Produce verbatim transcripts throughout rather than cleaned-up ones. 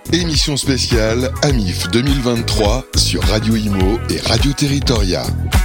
Émission spéciale AMIF deux mille vingt-trois sur Radio Imo et Radio Territoria.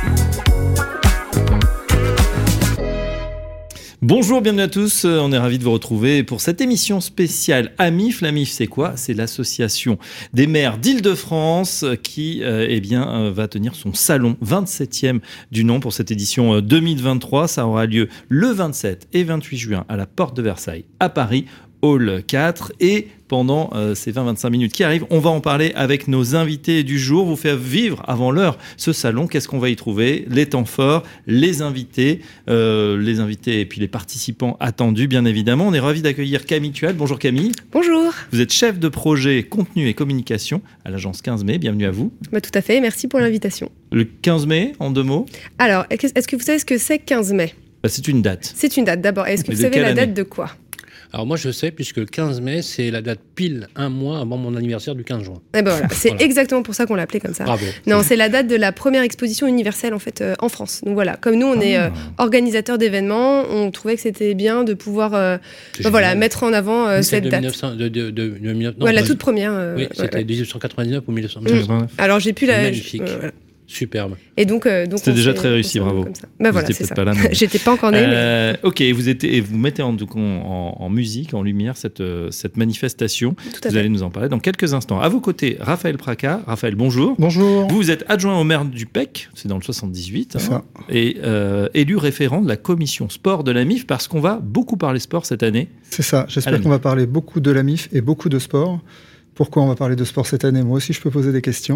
Bonjour, bienvenue à tous, on est ravis de vous retrouver pour cette émission spéciale AMIF. L'AMIF, c'est quoi ? C'est l'association des maires d'Île-de-France qui euh, eh bien, euh, va tenir son salon vingt-septième du nom pour cette édition euh, deux mille vingt-trois. Ça aura lieu le vingt-sept et vingt-huit juin à la Porte de Versailles à Paris, Hall quatre. Et pendant euh, ces vingt à vingt-cinq minutes qui arrivent, on va en parler avec nos invités du jour, vous faire vivre avant l'heure ce salon. Qu'est-ce qu'on va y trouver ? Les temps forts, les invités, euh, les invités et puis les participants attendus, bien évidemment. On est ravis d'accueillir Camille Tual. Bonjour Camille. Bonjour. Vous êtes chef de projet contenu et communication à l'agence quinze mai. Bienvenue à vous. Bah, tout à fait, merci pour l'invitation. Le quinze mai, en deux mots ? Alors, est-ce que vous savez ce que c'est quinze mai ? Bah, c'est une date. C'est une date, d'abord. Est-ce que Mais vous de savez quelle la année ? date de quoi ? Alors moi je sais, puisque le quinze mai, c'est la date pile un mois avant mon anniversaire du quinze juin. Eh ben voilà, c'est Voilà. exactement pour ça qu'on l'a appelé comme ça. Bravo. Non, c'est la date de la première exposition universelle en fait euh, en France. Donc voilà, comme nous on est euh, organisateur d'événements, on trouvait que c'était bien de pouvoir euh, bah, voilà, mettre en avant euh, C'est cette de date. mille neuf cents, de, de, de, de mille neuf cents, non, Ouais, la pas- toute première. euh, Oui, ouais, c'était ouais. dix-huit cent quatre-vingt-dix-neuf ou mille neuf cents. Mm. Alors j'ai pu la. Magnifique. je- euh, voilà. Superbe. Et donc, euh, donc C'était on déjà s'est- très on réussi, s'est bravo. comme ça. Bah Vous voilà, étiez c'est peut-être ça. pas là, mais- J'étais pas encore née. mais- Euh, ok, vous, êtes, et vous mettez en, donc, en, en- en musique, en lumière, cette, euh, cette manifestation. Tout à Vous fait. allez nous en parler dans quelques instants. À vos côtés, Raphaël Praca. Raphaël, bonjour. Bonjour. Vous, vous êtes adjoint au maire du P E C, c'est dans le soixante-dix-huit, C'est ça. et euh, élu référent de la commission sport de la M I F, parce qu'on va beaucoup parler sport cette année. C'est ça. À la J'espère M I F. qu'on va parler beaucoup de la M I F et beaucoup de sport. Pourquoi on va parler de sport cette année ? Moi aussi, je peux poser des questions.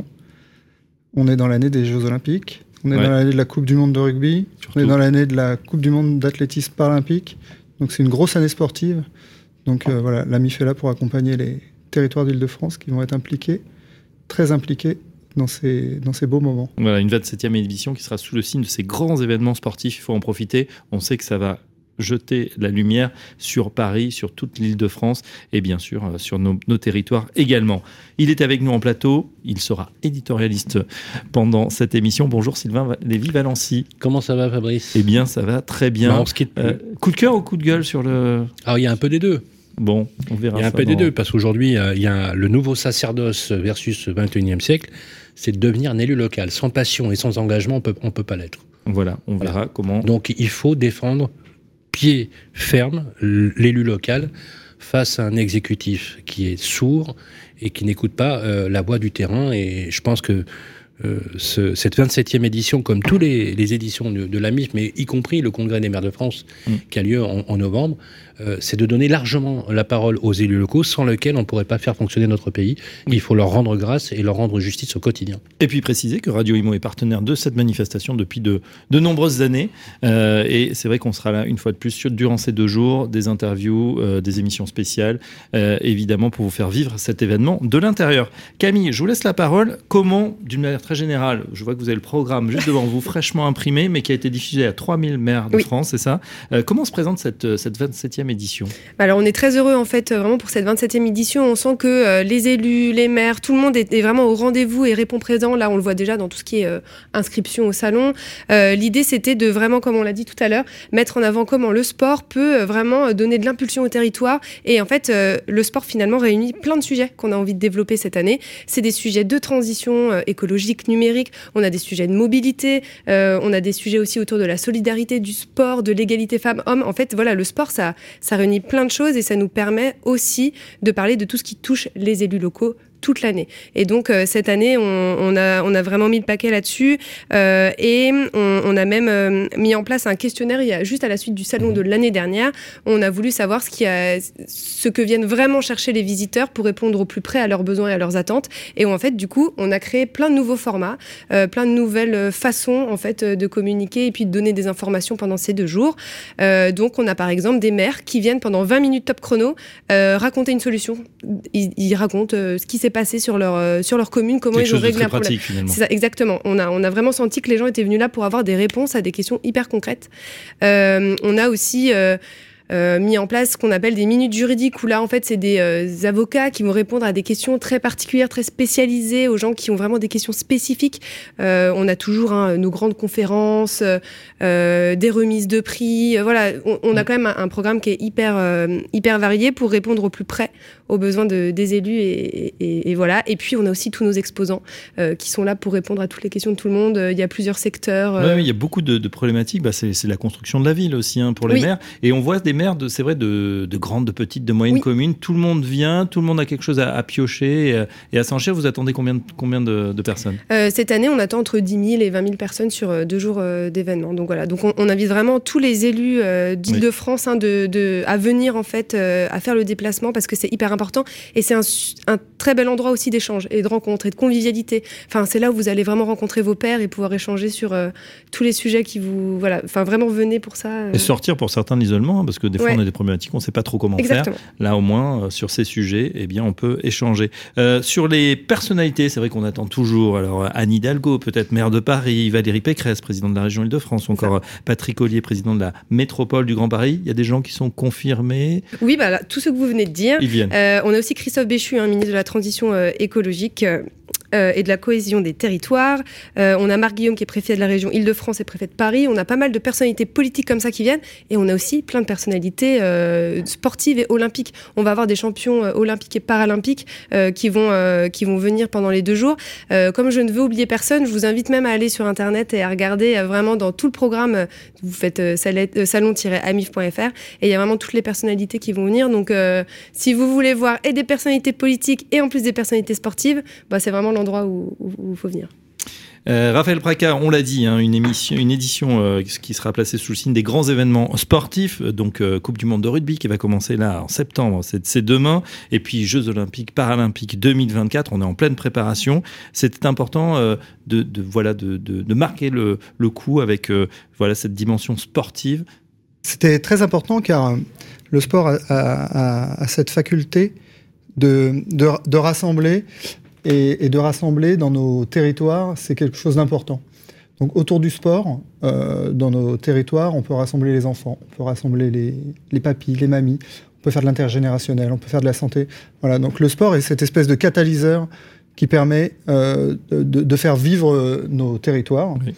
On est dans l'année des Jeux Olympiques. On est Ouais. dans l'année de la Coupe du Monde de rugby. Surtout. On est dans l'année de la Coupe du Monde d'athlétisme paralympique. Donc, c'est une grosse année sportive. Donc, euh, voilà, la M I F est là pour accompagner les territoires d'Île-de-France qui vont être impliqués, très impliqués dans ces, dans ces beaux moments. Voilà, une vingt-septième édition qui sera sous le signe de ces grands événements sportifs. Il faut en profiter. On sait que ça va jeter la lumière sur Paris, sur toute l'Île-de-France et bien sûr euh, sur nos, nos territoires également. Il est avec nous en plateau, il sera éditorialiste pendant cette émission. Bonjour Sylvain Lévy-Valency. Comment ça va, Fabrice ? Eh bien, ça va très bien. Bah, on se quitte plus. Euh, coup de cœur ou coup de gueule sur le... Alors il y a un peu des deux. Bon, on verra Il y a un ça peu des dans- deux, parce qu'aujourd'hui, euh, il y a le nouveau sacerdoce versus le vingt et unième siècle, c'est de devenir un élu local. Sans passion et sans engagement, on peut, on peut pas l'être. Voilà, on Voilà. verra comment... Donc il faut défendre pied ferme l'élu local face à un exécutif qui est sourd et qui n'écoute pas euh, la voix du terrain. Et je pense que euh, ce, cette vingt-septième édition, comme toutes les, les éditions de, de l'A M I F, mais y compris le Congrès des maires de France Mm. qui a lieu en, en novembre, euh, c'est de donner largement la parole aux élus locaux sans lesquels on ne pourrait pas faire fonctionner notre pays. Il faut leur rendre grâce et leur rendre justice au quotidien. Et puis préciser que Radio Imo est partenaire de cette manifestation depuis de, de nombreuses années. Euh, et c'est vrai qu'on sera là une fois de plus sur, durant ces deux jours, des interviews, euh, des émissions spéciales, euh, évidemment pour vous faire vivre cet événement de l'intérieur. Camille, je vous laisse la parole. Comment, d'une manière très générale, je vois que vous avez le programme juste devant vous, fraîchement imprimé, mais qui a été diffusé à trois mille maires de Oui. France, c'est ça ? Euh, comment se présente cette, cette vingt-septième édition ? Alors on est très heureux en fait euh, vraiment pour cette vingt-septième édition. On sent que euh, les élus, les maires, tout le monde est, est vraiment au rendez-vous et répond présent. Là on le voit déjà dans tout ce qui est euh, inscription au salon. Euh, L'idée c'était de vraiment, comme on l'a dit tout à l'heure, mettre en avant comment le sport peut euh, vraiment euh, donner de l'impulsion au territoire. Et en fait euh, le sport finalement réunit plein de sujets qu'on a envie de développer cette année. C'est des sujets de transition euh, écologique, numérique. On a des sujets de mobilité. Euh, on a des sujets aussi autour de la solidarité, du sport, de l'égalité femmes-hommes. En fait voilà, le sport ça Ça réunit plein de choses et ça nous permet aussi de parler de tout ce qui touche les élus locaux toute l'année. Et donc euh, cette année, on, on, a, on a vraiment mis le paquet là-dessus euh, et on, on a même euh, mis en place un questionnaire il y a, juste à la suite du salon de l'année dernière. On a voulu savoir ce, qui a, ce que viennent vraiment chercher les visiteurs pour répondre au plus près à leurs besoins et à leurs attentes. Et en fait, du coup, on a créé plein de nouveaux formats, euh, plein de nouvelles façons en fait, de communiquer et puis de donner des informations pendant ces deux jours. Euh, donc, on a par exemple des maires qui viennent pendant vingt minutes top chrono euh, raconter une solution. Ils, ils racontent euh, ce qui s'est passé sur leur, euh, sur leur commune, comment Quelque ils ont chose de réglé très un problème. pratique finalement. C'est ça, exactement. On a, on a vraiment senti que les gens étaient venus là pour avoir des réponses à des questions hyper concrètes. Euh, on a aussi... Euh, Euh, mis en place ce qu'on appelle des minutes juridiques où là en fait c'est des euh, avocats qui vont répondre à des questions très particulières, très spécialisées, aux gens qui ont vraiment des questions spécifiques. Euh, on a toujours hein, nos grandes conférences, euh, des remises de prix. Euh, voilà, on, on a quand même un, un programme qui est hyper, euh, hyper varié pour répondre au plus près aux besoins de, des élus et, et, et voilà. Et puis on a aussi tous nos exposants euh, qui sont là pour répondre à toutes les questions de tout le monde. Il y a plusieurs secteurs. Euh... Ouais, il y a beaucoup de, de problématiques. Bah, c'est, c'est la construction de la ville aussi hein, pour les oui. maires. Et on voit des maires, de, c'est vrai, de, de grandes, de petites, de moyennes oui. communes. Tout le monde vient, tout le monde a quelque chose à, à piocher et, et à s'encher. Vous attendez combien de, combien de, de personnes euh, Cette année, on attend entre dix mille et vingt mille personnes sur euh, deux jours euh, d'événements. Donc voilà. Donc on, on invite vraiment tous les élus euh, d'Île-de-France hein, de, de, à venir en fait, euh, à faire le déplacement parce que c'est hyper important et c'est un, un très bel endroit aussi d'échange et de rencontre et de convivialité. Enfin, c'est là où vous allez vraiment rencontrer vos pairs et pouvoir échanger sur euh, tous les sujets qui vous... Voilà, enfin vraiment venez pour ça. Euh... Et sortir pour certains de l'isolement, hein, parce que des fois ouais. on a des problématiques, on ne sait pas trop comment Exactement. faire. Là au moins, euh, sur ces sujets, eh bien, on peut échanger. Euh, sur les personnalités, c'est vrai qu'on attend toujours. Alors Anne Hidalgo, peut-être maire de Paris, Valérie Pécresse, présidente de la région Île-de-France, ou encore Patrick Ollier, président de la métropole du Grand Paris. Il y a des gens qui sont confirmés. Oui, bah, là, tout ce que vous venez de dire. Ils viennent. Euh, on a aussi Christophe Béchu, hein, ministre de la Transition euh, écologique. Euh, Euh, et de la cohésion des territoires. Euh, on a Marc Guillaume qui est préfet de la région Île-de-France et préfet de Paris. On a pas mal de personnalités politiques comme ça qui viennent. Et on a aussi plein de personnalités euh, sportives et olympiques. On va avoir des champions euh, olympiques et paralympiques euh, qui, vont, euh, qui vont venir pendant les deux jours. Euh, comme je ne veux oublier personne, je vous invite même à aller sur Internet et à regarder euh, vraiment dans tout le programme. Euh, vous faites euh, euh, salon tiret amif point f r et il y a vraiment toutes les personnalités qui vont venir. Donc euh, si vous voulez voir et des personnalités politiques et en plus des personnalités sportives, bah, c'est vraiment l'endroit où il faut venir. Euh, Raphaël Praca, on l'a dit, hein, une, émission, une édition euh, qui sera placée sous le signe des grands événements sportifs, donc euh, Coupe du Monde de rugby qui va commencer là en septembre, c'est, c'est demain, et puis Jeux Olympiques, Paralympiques deux mille vingt-quatre, on est en pleine préparation. C'était important euh, de, de, voilà, de, de, de marquer le, le coup avec euh, voilà, cette dimension sportive. C'était très important car le sport a, a, a cette faculté de, de, de rassembler Et, et de rassembler dans nos territoires, c'est quelque chose d'important. Donc autour du sport, euh, dans nos territoires, on peut rassembler les enfants, on peut rassembler les, les papis, les mamies, on peut faire de l'intergénérationnel, on peut faire de la santé. Voilà, donc le sport est cette espèce de catalyseur qui permet euh, de, de faire vivre nos territoires. Oui.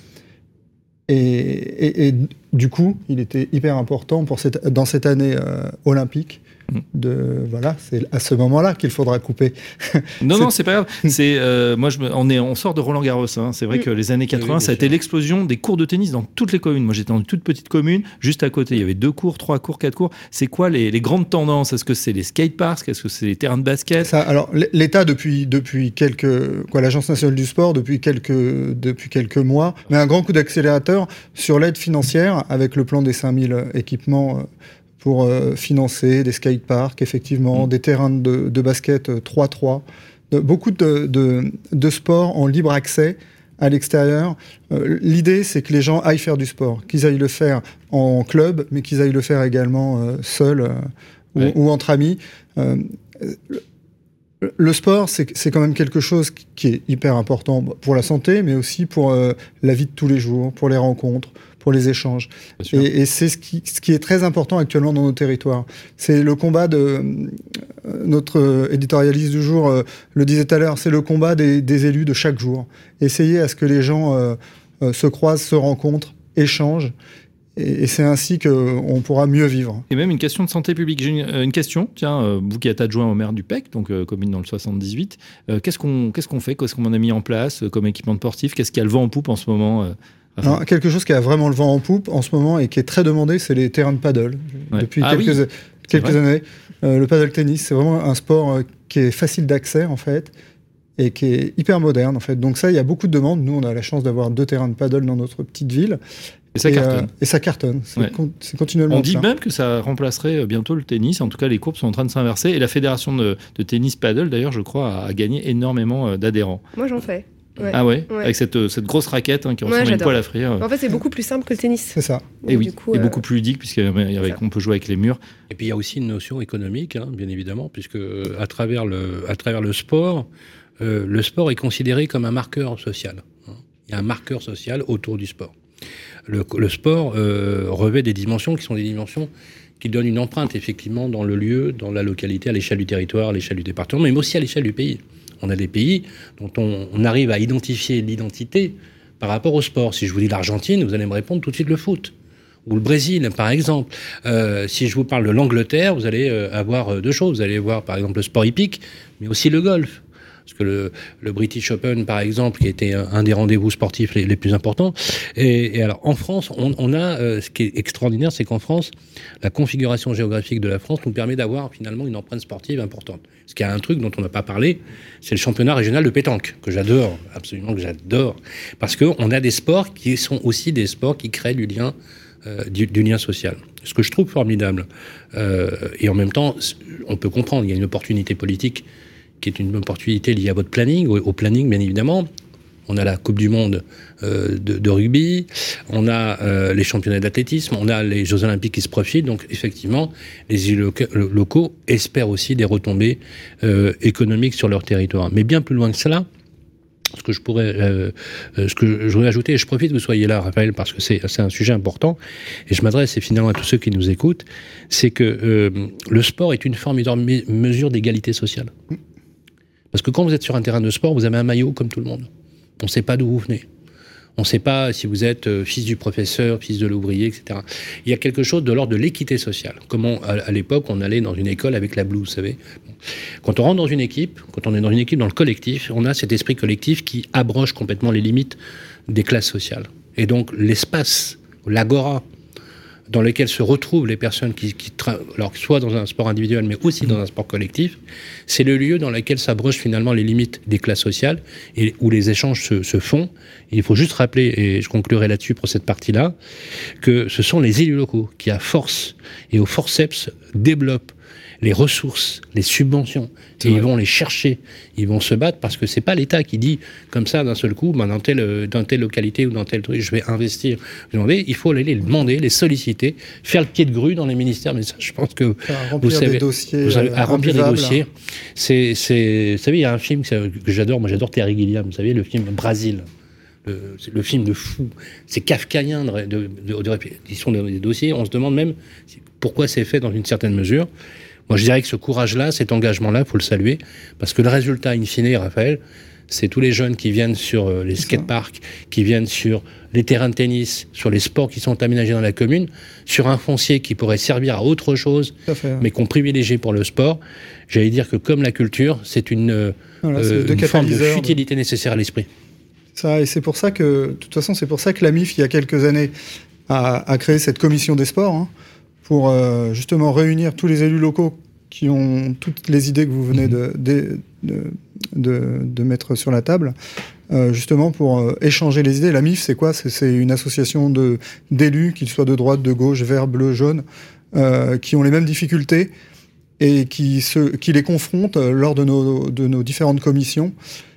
Et, et, et du coup, il était hyper important pour cette, dans cette année euh, olympique. De, voilà, c'est à ce moment-là qu'il faudra couper. Non, c'est... non, c'est pas grave. C'est, euh, moi, je me, on, est, on sort de Roland-Garros. Hein. C'est vrai que les années quatre-vingts, oui, ça a été l'explosion des cours de tennis dans toutes les communes. Moi, j'étais dans une toute petite commune, juste à côté. Il y avait deux cours, trois cours, quatre cours. C'est quoi les, les grandes tendances ? Est-ce que c'est les skateparks ? Est-ce que c'est les terrains de basket ? Ça, alors, l'État, depuis, depuis quelques... Quoi, l'Agence nationale du sport, depuis quelques, depuis quelques mois, met un grand coup d'accélérateur sur l'aide financière avec le plan des cinq mille équipements... Euh, pour euh, financer des skateparks, effectivement, mmh. des terrains de, de basket euh, trois trois, de, beaucoup de, de, de sports en libre accès à l'extérieur. Euh, l'idée, c'est que les gens aillent faire du sport, qu'ils aillent le faire en club, mais qu'ils aillent le faire également euh, seuls euh, ou, ouais. ou entre amis. Euh, le, le sport, c'est, c'est quand même quelque chose qui est hyper important pour la santé, mais aussi pour euh, la vie de tous les jours, pour les rencontres, pour les échanges. Et, et c'est ce qui, ce qui est très important actuellement dans nos territoires. C'est le combat de... Euh, notre éditorialiste du jour euh, le disait tout à l'heure, c'est le combat des, des élus de chaque jour. Essayer à ce que les gens euh, euh, se croisent, se rencontrent, échangent. Et, et c'est ainsi qu'on pourra mieux vivre. Et même une question de santé publique. J'ai une, euh, une question, tiens, euh, vous qui êtes adjoint au maire du P E C, donc euh, commune dans le soixante-dix-huit, euh, qu'est-ce qu'on, qu'est-ce qu'on fait ? Qu'est-ce qu'on a mis en place euh, comme équipement sportif ? Qu'est-ce qui a le vent en poupe en ce moment euh Alors, quelque chose qui a vraiment le vent en poupe en ce moment et qui est très demandé, c'est les terrains de paddle. Ouais. Depuis ah quelques, oui. quelques années, euh, le paddle tennis, c'est vraiment un sport euh, qui est facile d'accès en fait et qui est hyper moderne en fait. Donc ça, il y a beaucoup de demandes. Nous, on a la chance d'avoir deux terrains de paddle dans notre petite ville. Et ça et, cartonne. Euh, et ça cartonne. C'est, ouais. con- c'est continuellement. On dit ça. même que ça remplacerait bientôt le tennis. En tout cas, les courbes sont en train de s'inverser. Et la fédération de, de tennis paddle, d'ailleurs, je crois, a, a gagné énormément d'adhérents. Moi, j'en fais. Ouais. Ah ouais, ouais, avec cette, cette grosse raquette hein, qui ressemble ouais, à une poêle à frire. En fait, c'est beaucoup plus simple que le tennis. C'est ça. Et, et oui, coup, et euh... beaucoup plus ludique puisqu'on peut jouer avec les murs. Et puis il y a aussi une notion économique, hein, bien évidemment, puisque à travers le, à travers le sport, euh, le sport est considéré comme un marqueur social. Hein. Il y a un marqueur social autour du sport. Le, le sport euh, revêt des dimensions qui sont des dimensions qui donnent une empreinte effectivement dans le lieu, dans la localité, à l'échelle du territoire, à l'échelle du département, mais aussi à l'échelle du pays. On a des pays dont on, on arrive à identifier l'identité par rapport au sport. Si je vous dis l'Argentine, vous allez me répondre tout de suite le foot. ou le Brésil, par exemple. Euh, si je vous parle de l'Angleterre, vous allez euh, avoir deux choses. Vous allez voir, par exemple, le sport hippique, mais aussi le golf. Parce que le, le British Open, par exemple, qui était un des rendez-vous sportifs les, les plus importants. Et, et alors, en France, on, on a, euh, ce qui est extraordinaire, c'est qu'en France, la configuration géographique de la France nous permet d'avoir finalement une empreinte sportive importante. Ce qui a un truc dont on n'a pas parlé, c'est le championnat régional de pétanque, que j'adore, absolument que j'adore. Parce qu'on a des sports qui sont aussi des sports qui créent du lien, euh, du, du lien social. Ce que je trouve formidable. Euh, et en même temps, on peut comprendre, il y a une opportunité politique qui est une opportunité liée à votre planning, au, au planning bien évidemment. On a la Coupe du Monde euh, de, de rugby, on a euh, les championnats d'athlétisme, on a les Jeux Olympiques qui se profilent. Donc effectivement, les élus locaux espèrent aussi des retombées euh, économiques sur leur territoire. Mais bien plus loin que cela, ce que je pourrais, euh, ce que je voudrais ajouter, et je profite que vous soyez là, Raphaël, parce que c'est, c'est un sujet important, et je m'adresse finalement à tous ceux qui nous écoutent, c'est que euh, le sport est une formidable mesure d'égalité sociale. Parce que quand vous êtes sur un terrain de sport, vous avez un maillot comme tout le monde. On ne sait pas d'où vous venez. On ne sait pas si vous êtes euh, fils du professeur, fils de l'ouvrier, et cetera. Il y a quelque chose de l'ordre de l'équité sociale. Comment, à, à l'époque, on allait dans une école avec la blouse, vous savez. Quand on rentre dans une équipe, quand on est dans une équipe, dans le collectif, on a cet esprit collectif qui abroge complètement les limites des classes sociales. Et donc, l'espace, l'agora, dans lequel se retrouvent les personnes qui, qui tra- alors soit dans un sport individuel, mais aussi dans un sport collectif, c'est le lieu dans lequel s'abrochent finalement les limites des classes sociales et où les échanges se, se font. Et il faut juste rappeler, et je conclurai là-dessus pour cette partie-là, que ce sont les élus locaux qui, à force et au forceps, développent les ressources, les subventions, et ils vont les chercher, ils vont se battre, parce que c'est pas l'État qui dit comme ça d'un seul coup, ben dans telle dans telle localité ou dans tel truc, je vais investir. Il faut aller les demander, les solliciter, faire le pied de grue dans les ministères. Mais ça, je pense que à remplir vous savez, des dossiers, vous savez, à remplir des dossiers. Hein. C'est, c'est, vous savez, il y a un film que j'adore, moi j'adore Terry Gilliam, vous savez, le film Brasil. Le, c'est le film de fou, c'est kafkaïen de, de, de, de répétition des dossiers. On se demande même pourquoi c'est fait dans une certaine mesure. Moi, je dirais que ce courage-là, cet engagement-là, il faut le saluer, parce que le résultat, in fine, Raphaël, c'est tous les jeunes qui viennent sur euh, les skateparks, qui viennent sur les terrains de tennis, sur les sports qui sont aménagés dans la commune, sur un foncier qui pourrait servir à autre chose, à fait, ouais. mais qu'on privilégie pour le sport. J'allais dire que, comme la culture, c'est une, voilà, euh, c'est une forme de futilité de... nécessaire à l'esprit. Ça, et c'est pour ça que, de toute façon, c'est pour ça que l'A M I F, il y a quelques années, a, a créé cette commission des sports, hein, pour euh, justement réunir tous les élus locaux qui ont toutes les idées que vous venez de, de, de, de, de mettre sur la table, euh, justement pour euh, échanger les idées. La M I F, c'est quoi ? c'est, c'est une association de, d'élus, qu'ils soient de droite, de gauche, vert, bleu, jaune, euh, qui ont les mêmes difficultés et qui, se, qui les confrontent lors de nos, de nos différentes commissions,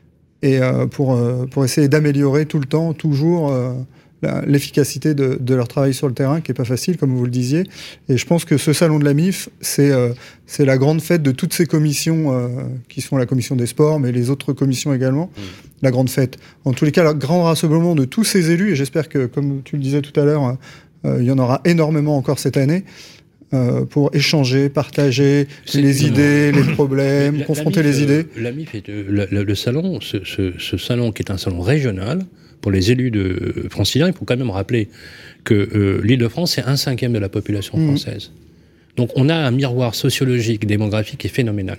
et euh, pour, euh, pour essayer d'améliorer tout le temps, toujours... Euh, La, l'efficacité de, de leur travail sur le terrain, qui n'est pas facile, comme vous le disiez. Et je pense que ce salon de la M I F, c'est, euh, c'est la grande fête de toutes ces commissions, euh, qui sont la commission des sports, mais les autres commissions également, mmh. la grande fête. En tous les cas, le grand rassemblement de tous ces élus, et j'espère que, comme tu le disais tout à l'heure, euh, il y en aura énormément encore cette année, euh, pour échanger, partager c'est, les idées, les problèmes, la, confronter la M I F, les idées. Euh, la M I F est euh, le, le, le salon, ce, ce, ce salon qui est un salon régional, pour les élus de franciliens, il faut quand même rappeler que euh, l'Île-de-France, c'est un cinquième de la population française. Mmh. Donc on a un miroir sociologique, démographique qui est phénoménal.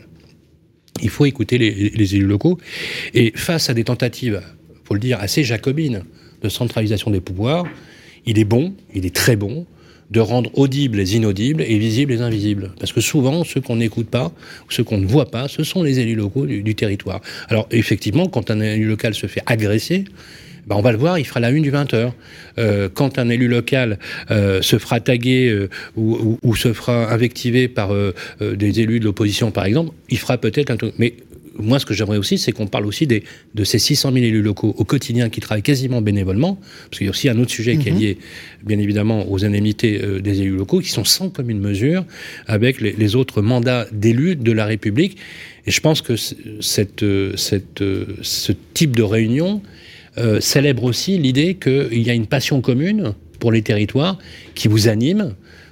Il faut écouter les, les élus locaux. Et face à des tentatives, il faut le dire, assez jacobines de centralisation des pouvoirs, il est bon, il est très bon, de rendre audibles les inaudibles et visibles les invisibles. Parce que souvent, ceux qu'on n'écoute pas, ceux qu'on ne voit pas, ce sont les élus locaux du, du territoire. Alors effectivement, quand un élu local se fait agresser, ben on va le voir, il fera la une du vingt heures. Euh, quand un élu local euh, se fera taguer euh, ou, ou, ou se fera invectiver par euh, euh, des élus de l'opposition, par exemple, il fera peut-être un truc. Mais moi, ce que j'aimerais aussi, c'est qu'on parle aussi des, de ces six cent mille élus locaux au quotidien qui travaillent quasiment bénévolement, parce qu'il y a aussi un autre sujet mmh. qui est lié, bien évidemment, aux indemnités euh, des élus locaux, qui sont sans commune mesure avec les, les autres mandats d'élus de la République. Et je pense que cette, cette, ce type de réunion Euh, célèbre aussi l'idée qu'il y a une passion commune pour les territoires qui vous anime,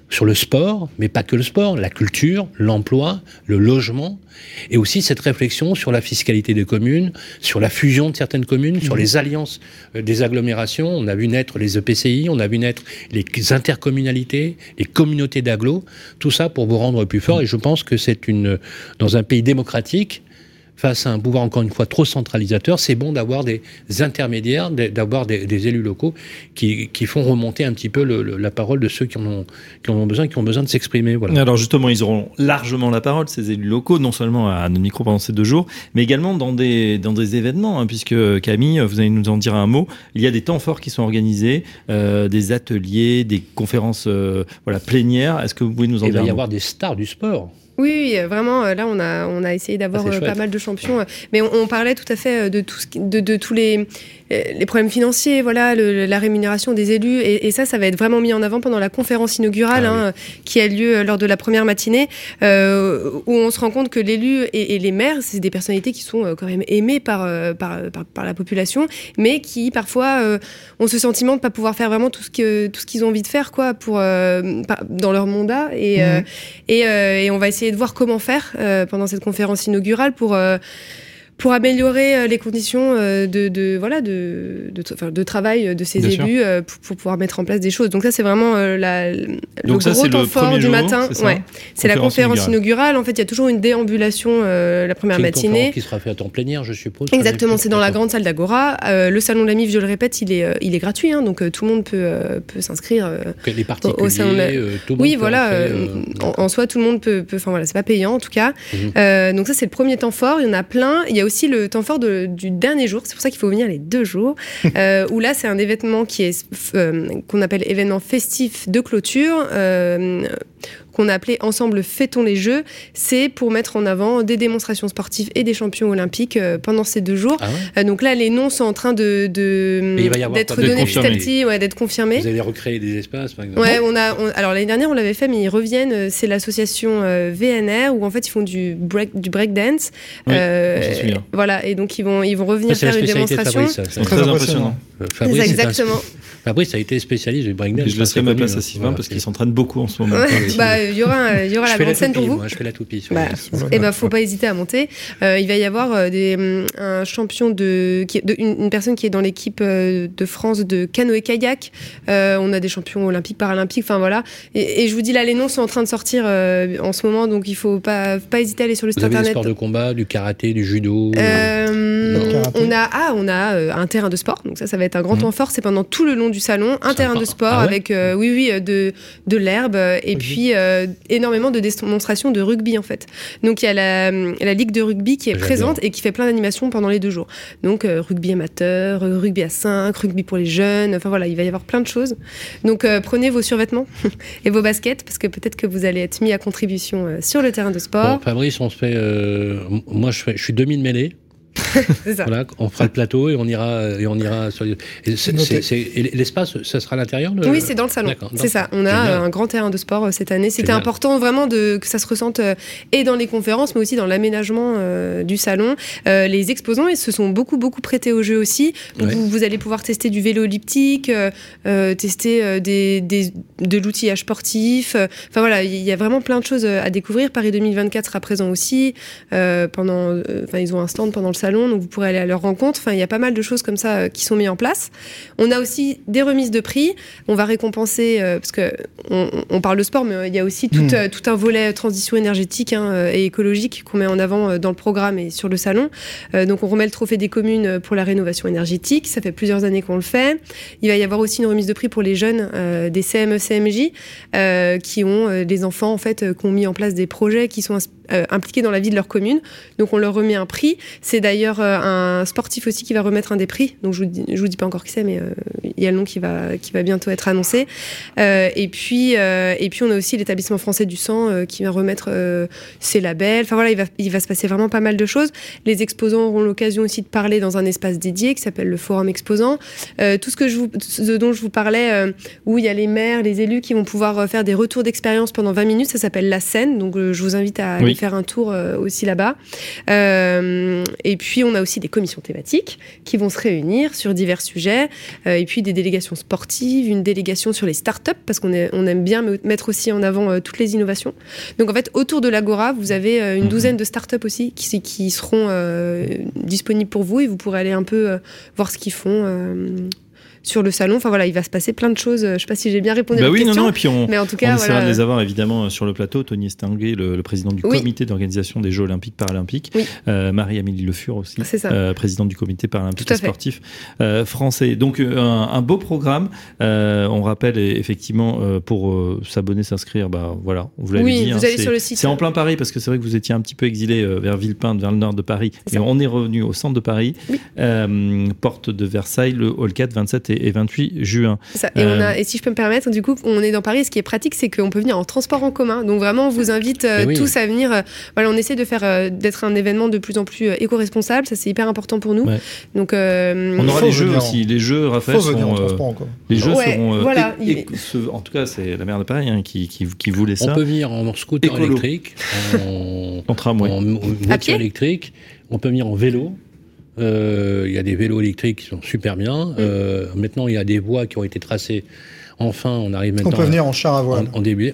sur le sport, mais pas que le sport, la culture, l'emploi, le logement, et aussi cette réflexion sur la fiscalité des communes, sur la fusion de certaines communes, mmh. sur les alliances euh, des agglomérations. On a vu naître les E P C I, on a vu naître les intercommunalités, les communautés d'agglos, tout ça pour vous rendre plus fort. Mmh. Et je pense que c'est une, dans un pays démocratique, face à un pouvoir encore une fois trop centralisateur, c'est bon d'avoir des intermédiaires, d'avoir des, des élus locaux qui, qui font remonter un petit peu le, le, la parole de ceux qui en ont, qui en ont besoin, qui ont besoin de s'exprimer. Voilà. Alors justement, ils auront largement la parole, ces élus locaux, non seulement à nos micros pendant ces deux jours, mais également dans des, dans des événements, hein, puisque Camille, vous allez nous en dire un mot. Il y a des temps forts qui sont organisés, euh, des ateliers, des conférences euh, voilà, plénières. Est-ce que vous pouvez nous en Et dire un mot ? Il va y avoir des stars du sport. Oui, oui, vraiment, là, on a, on a essayé d'avoir ah, pas mal de champions. Mais on, on parlait tout à fait de, tout ce qui, de, de tous les, les problèmes financiers, voilà, le, la rémunération des élus. Et, et ça, ça va être vraiment mis en avant pendant la conférence inaugurale ah, hein, oui. qui a lieu lors de la première matinée, euh, où on se rend compte que l'élu et, et les maires, c'est des personnalités qui sont quand même aimées par, par, par, par la population, mais qui, parfois, euh, ont ce sentiment de ne pas pouvoir faire vraiment tout ce, que, tout ce qu'ils ont envie de faire quoi, pour, euh, dans leur mandat. Et, mmh. euh, et, euh, et on va essayer de voir comment faire euh, pendant cette conférence inaugurale pour euh, pour améliorer euh, les conditions euh, de, de voilà de de, de, de travail de ces Bien élus euh, pour, pour pouvoir mettre en place des choses. Donc ça c'est vraiment euh, la, le Donc ça, gros temps fort du jour, matin. C'est, ouais. c'est la conférence inaugurale. inaugurale. En fait, il y a toujours une déambulation euh, la première c'est une matinée. Qui sera faite en plénière, je suppose. Exactement, c'est dans la grande salle d'Agora. Euh, le salon de la M I F, je le répète, il est euh, il est gratuit, hein, donc euh, tout le monde peut euh, peut s'inscrire. Euh, les particuliers, au, au salon de la... euh, tout le oui, monde voilà. Fait, euh, en, en soi, tout le monde peut. Enfin voilà, c'est pas payant en tout cas. Mmh. Euh, donc ça, c'est le premier temps fort. Il y en a plein. Il y a aussi le temps fort de du dernier jour, c'est pour ça qu'il faut venir les deux jours, euh, où là c'est un événement qui est, euh, qu'on appelle événement festif de clôture, euh, qu'on a appelé Ensemble Fêtons les Jeux. C'est pour mettre en avant des démonstrations sportives et des champions olympiques euh, pendant ces deux jours. Ah ouais euh, donc là, les noms sont en train de, de d'être donnés petit à petit, ouais, d'être confirmés. Vous allez recréer des espaces, par exemple. Ouais, on a. On, alors l'année dernière, on l'avait fait, mais ils reviennent. C'est l'association euh, V N R où en fait ils font du break, du break dance. Oui, euh, voilà, et donc ils vont, ils vont revenir ça, faire une démonstration. Fabrice, ça, c'est très, très impressionnant. Fabrice, c'est exactement. Un... Fabrice a été spécialiste du break dance. Je laisserai ma place à Sylvain voilà, parce qu'il s'entraîne beaucoup en ce moment. Bah, il y aura, il y aura la grande scène pour vous. Moi, je fais la toupie. Bah, et ben, faut pas hésiter à monter. Euh, il va y avoir des, un champion de, qui, de une, une personne qui est dans l'équipe de France de canoë-kayak. Euh, on a des champions olympiques, paralympiques. Enfin voilà. Et, et je vous dis là, les noms sont en train de sortir euh, en ce moment, donc il faut pas, pas hésiter à aller sur le site internet. Vous avez des sports de combat, du karaté, du judo. Euh, on a, ah, on a euh, un terrain de sport. Donc ça, ça va être un grand mmh. temps fort. C'est pendant tout le long du salon, un terrain de sport ah ouais avec, euh, oui, oui, de de l'herbe et mmh. puis euh, énormément de démonstrations de rugby en fait. Donc il y a la, la ligue de rugby qui est J'adore. présente et qui fait plein d'animations pendant les deux jours. Donc euh, rugby amateur, rugby à cinq, rugby pour les jeunes. Enfin voilà, il va y avoir plein de choses. Donc euh, prenez vos survêtements et vos baskets parce que peut-être que vous allez être mis à contribution euh, sur le terrain de sport. Bon, Fabrice, on se fait. Euh, moi, je, fais, je suis demi de mêlée. C'est ça. Voilà, on fera le plateau et on ira et on ira sur. Et c'est, c'est, c'est, et l'espace, ça sera à l'intérieur. Le... Oui, c'est dans le salon. D'accord, c'est ça. On a Génial. un grand terrain de sport euh, cette année. C'était Génial. important vraiment de que ça se ressente euh, et dans les conférences, mais aussi dans l'aménagement euh, du salon. Euh, les exposants, ils se sont beaucoup beaucoup prêtés au jeu aussi. Donc ouais. vous, vous allez pouvoir tester du vélo elliptique, euh, euh, tester euh, des, des de l'outillage sportif. Enfin voilà, il y a vraiment plein de choses à découvrir. Paris deux mille vingt-quatre sera présent aussi euh, pendant. Enfin, euh, ils ont un stand pendant le salon. Donc vous pourrez aller à leur rencontre. Enfin, il y a pas mal de choses comme ça euh, qui sont mises en place. On a aussi des remises de prix. On va récompenser, euh, parce que on, on parle de sport, mais il y a aussi tout, mmh. euh, tout un volet transition énergétique hein, et écologique qu'on met en avant dans le programme et sur le salon. Euh, donc on remet le trophée des communes pour la rénovation énergétique. Ça fait plusieurs années qu'on le fait. Il va y avoir aussi une remise de prix pour les jeunes euh, des C M E C M J euh, qui ont euh, des enfants en fait euh, qui ont mis en place des projets qui sont euh, impliqués dans la vie de leur commune. Donc on leur remet un prix. C'est d'ailleurs un sportif aussi qui va remettre un des prix. Donc je vous dis, je vous dis pas encore qui c'est, mais euh, il y a le nom qui va qui va bientôt être annoncé. Euh, et puis euh, et puis on a aussi l'établissement français du sang euh, qui va remettre euh, ses labels. Enfin voilà, il va il va se passer vraiment pas mal de choses. Les exposants auront l'occasion aussi de parler dans un espace dédié qui s'appelle le Forum Exposant. Euh, tout ce que je vous, ce dont je vous parlais, euh, où il y a les maires, les élus qui vont pouvoir faire des retours d'expérience pendant vingt minutes. Ça s'appelle la scène. Donc euh, je vous invite à oui. aller faire un tour euh, aussi là-bas. Euh, et puis on a aussi des commissions thématiques qui vont se réunir sur divers sujets, euh, et puis des des délégations sportives, une délégation sur les startups, parce qu'on est, on aime bien mettre aussi en avant euh, toutes les innovations. Donc en fait, autour de l'Agora, vous avez euh, une mmh. douzaine de startups aussi qui, qui seront euh, disponibles pour vous et vous pourrez aller un peu euh, voir ce qu'ils font euh, sur le salon. Enfin voilà, il va se passer plein de choses. Je ne sais pas si j'ai bien répondu bah à votre oui, question. Non, non, et puis on, mais en tout cas, on essaiera voilà. de les avoir évidemment sur le plateau. Tony Estanguet, le, le président du oui. comité d'organisation des Jeux Olympiques Paralympiques. Oui. Euh, Marie-Amélie Le Fur aussi, euh, présidente du comité paralympique et sportif euh, français. Donc un, un beau programme. Euh, on rappelle effectivement euh, pour euh, s'abonner, s'inscrire, bah, voilà, vous l'avez oui, dit. Vous hein, allez sur le site. C'est en plein Paris parce que c'est vrai que vous étiez un petit peu exilé euh, vers Villepinte, vers le nord de Paris. Et on est revenu au centre de Paris, oui. euh, porte de Versailles, le hall quatre, vingt-sept et vingt-huit juin. Ça. Et, on a, et si je peux me permettre, du coup, on est dans Paris. Ce qui est pratique, c'est qu'on peut venir en transport en commun. Donc vraiment, on vous invite euh, oui. tous à venir. Euh, voilà, on essaie de faire euh, d'être un événement de plus en plus euh, éco-responsable. Ça, c'est hyper important pour nous. Ouais. Donc, euh, on aura les jeux aussi. Les jeux, Raphaël, faut seront, en transport en commun. Les jeux ouais, seront. Euh, voilà. et, et, ce, en tout cas, c'est la maire de Paris hein, qui, qui, qui voulait ça. On peut venir en scooter Écolo. électrique, en, en tramway, en, en voiture électrique. On peut venir en vélo. Il euh, y a des vélos électriques qui sont super bien. Mm. Euh, maintenant, il y a des voies qui ont été tracées. Enfin, on arrive maintenant. On peut venir en char à voile. En, en début.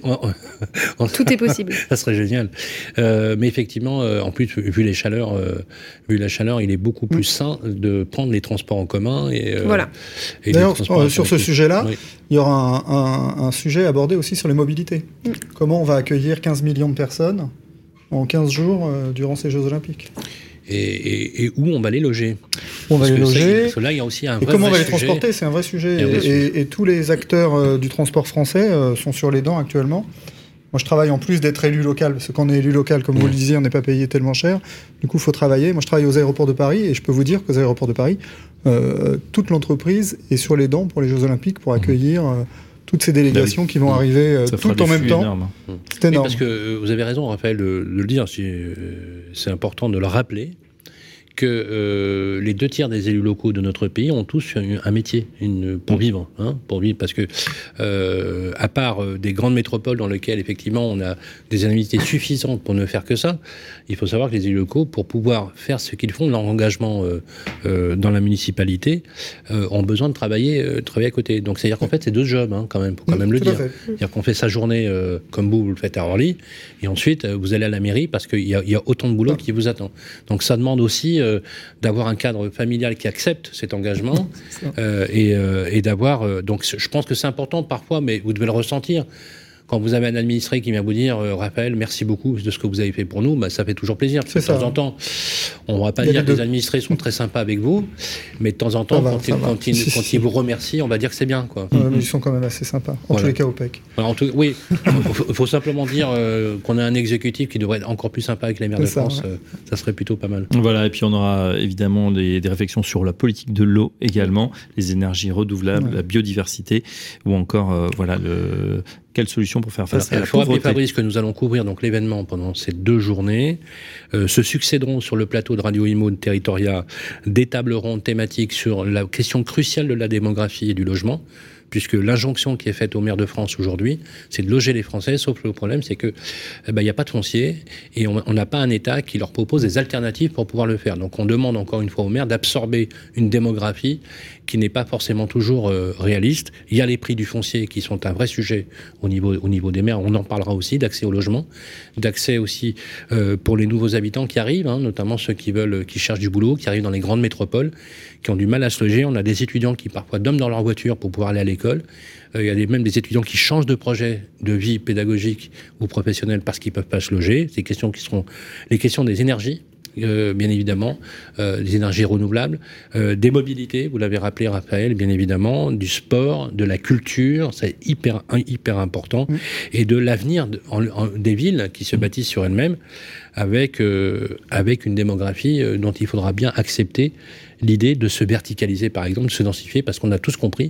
Tout est possible. Ça serait génial. Euh, mais effectivement, euh, en plus, vu les chaleurs, euh, vu la chaleur, il est beaucoup plus mm. sain de prendre les transports en commun. Et, euh, voilà. Et d'ailleurs, euh, sur ce sujet-là, oui. il y aura un, un, un sujet abordé aussi sur les mobilités. Mm. Comment on va accueillir quinze millions de personnes en quinze jours euh, durant ces Jeux Olympiques. Et, et, et où on va les loger. On va les loger. Parce que là, il y a aussi un et vrai comment on va les sujet. transporter, c'est un vrai sujet. Et, et, vrai sujet. et, et tous les acteurs euh, du transport français euh, sont sur les dents actuellement. Moi, je travaille en plus d'être élu local, parce que quand on est élu local, comme mmh. vous le disiez, on n'est pas payé tellement cher. Du coup, il faut travailler. Moi, je travaille aux aéroports de Paris, et je peux vous dire qu'aux aéroports de Paris, euh, toute l'entreprise est sur les dents pour les Jeux Olympiques, pour accueillir... Euh, toutes ces délégations oui. qui vont arriver euh, tout en même temps. Énorme. C'est énorme. Oui, parce que euh, vous avez raison, Raphaël, de, de le dire. C'est, euh, c'est important de le rappeler que euh, les deux tiers des élus locaux de notre pays ont tous un, un métier une, pour vivre, hein, pour vivre, parce que euh, à part euh, des grandes métropoles dans lesquelles effectivement on a des indemnités suffisantes pour ne faire que ça, il faut savoir que les élus locaux, pour pouvoir faire ce qu'ils font, leur engagement euh, euh, dans la municipalité, euh, ont besoin de travailler, euh, travailler à côté. Donc c'est-à-dire qu'en fait c'est deux jobs, hein, quand même, pour quand même mmh, le dire. Fait. C'est-à-dire qu'on fait sa journée euh, comme vous, vous le faites à Orly, et ensuite euh, vous allez à la mairie parce qu'il y a, il y a autant de boulot ah. qui vous attend. Donc ça demande aussi euh, d'avoir un cadre familial qui accepte cet engagement euh, et, euh, et d'avoir... Euh, donc je pense que c'est important parfois, mais vous devez le ressentir. Quand vous avez un administré qui vient vous dire euh, « Raphaël, merci beaucoup de ce que vous avez fait pour nous bah, », ça fait toujours plaisir. De temps en temps, on ne va pas dire que les administrés sont très sympas avec vous, mais de temps en temps, va, quand, il, quand, il, quand ils vous remercient, on va dire que c'est bien. Quoi. Ouais, mm-hmm. mais ils sont quand même assez sympas, en voilà. tous les cas au P E C. Voilà, en tout, oui, il faut, faut simplement dire euh, qu'on a un exécutif qui devrait être encore plus sympa avec les maires de ça, France, ouais. euh, ça serait plutôt pas mal. Voilà, et puis on aura évidemment des, des réflexions sur la politique de l'eau également, les énergies renouvelables, ouais. la biodiversité, ou encore euh, voilà, le... Quelle solution pour faire face Alors, à la pauvreté ? Il faut rappeler, Fabrice, que nous allons couvrir donc l'événement pendant ces deux journées. Euh, se succéderont sur le plateau de Radio Imo de Territoria des tables rondes thématiques sur la question cruciale de la démographie et du logement, puisque l'injonction qui est faite aux maires de France aujourd'hui, c'est de loger les Français, sauf que le problème, c'est que eh ben, y a pas de foncier et on n'a pas un État qui leur propose des alternatives pour pouvoir le faire. Donc on demande encore une fois aux maires d'absorber une démographie qui n'est pas forcément toujours euh, réaliste. Il y a les prix du foncier qui sont un vrai sujet au niveau, au niveau des maires. On en parlera aussi, d'accès au logement, d'accès aussi euh, pour les nouveaux habitants qui arrivent, hein, notamment ceux qui veulent, qui cherchent du boulot, qui arrivent dans les grandes métropoles, qui ont du mal à se loger. On a des étudiants qui parfois dorment dans leur voiture pour pouvoir aller à l'école. Euh, il y a des, même des étudiants qui changent de projet de vie pédagogique ou professionnelle parce qu'ils ne peuvent pas se loger. C'est questions qui seront les questions des énergies. Euh, bien évidemment, euh, des énergies renouvelables, euh, des mobilités, vous l'avez rappelé Raphaël, bien évidemment, du sport, de la culture, c'est hyper, hyper important, mmh. et de l'avenir de, en, en, des villes qui se bâtissent sur elles-mêmes avec, euh, avec une démographie euh, dont il faudra bien accepter l'idée de se verticaliser, par exemple, de se densifier, parce qu'on a tous compris,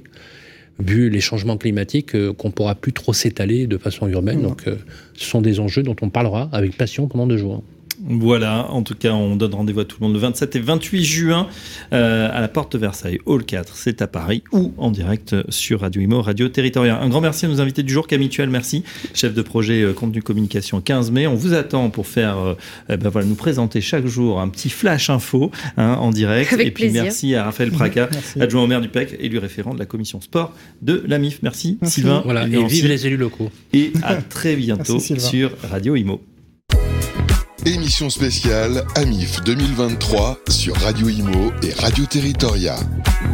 vu les changements climatiques, euh, qu'on ne pourra plus trop s'étaler de façon urbaine. Mmh. Donc, euh, ce sont des enjeux dont on parlera avec passion pendant deux jours. Voilà, en tout cas, on donne rendez-vous à tout le monde le vingt-sept et vingt-huit juin euh, à la Porte de Versailles, Hall quatre, c'est à Paris, ou en direct sur Radio Imo, Radio Territoria. Un grand merci à nos invités du jour, Camille Tuel, merci, chef de projet euh, contenu communication quinze mai. On vous attend pour faire, euh, eh ben voilà, nous présenter chaque jour un petit flash info hein, en direct. Avec et puis plaisir. Merci à Raphaël Praca, adjoint au maire du P E C, élu référent de la commission sport de l'A M I F. Merci, merci. Sylvain. Voilà, et vive les élus locaux. Et à très bientôt Merci, sur Radio Imo. Émission spéciale A M I F deux mille vingt-trois sur Radio Imo et Radio Territoria.